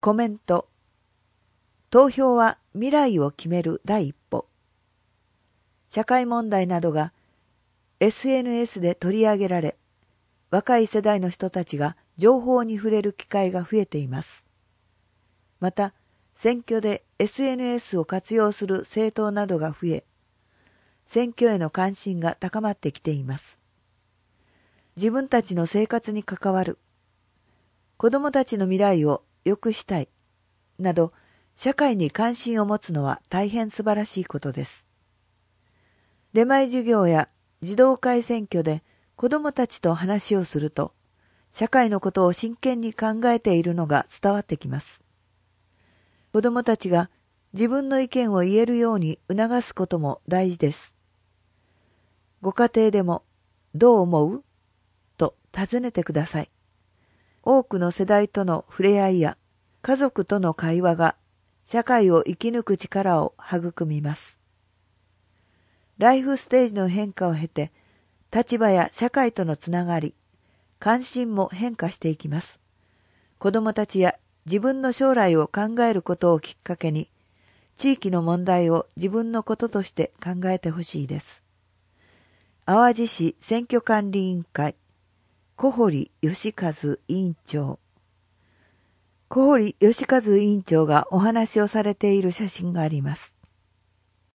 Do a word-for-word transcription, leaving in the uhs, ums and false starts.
コメント。投票は未来を決める第一歩。社会問題などが エスエヌエス で取り上げられ、若い世代の人たちが情報に触れる機会が増えています。また、選挙で エスエヌエス を活用する政党などが増え、選挙への関心が高まってきています。自分たちの生活に関わる、子どもたちの未来を良くしたい、など、社会に関心を持つのは大変素晴らしいことです。出前授業や児童会選挙で子どもたちと話をすると、社会のことを真剣に考えているのが伝わってきます。子どもたちが自分の意見を言えるように促すことも大事です。ご家庭でも、どう思う？と尋ねてください。多くの世代との触れ合いや家族との会話が社会を生き抜く力を育みます。ライフステージの変化を経て、立場や社会とのつながり、関心も変化していきます。子どもたちや自分の将来を考えることをきっかけに、地域の問題を自分のこととして考えてほしいです。淡路市選挙管理委員会、小堀義和委員長。小堀義和委員長がお話をされている写真があります。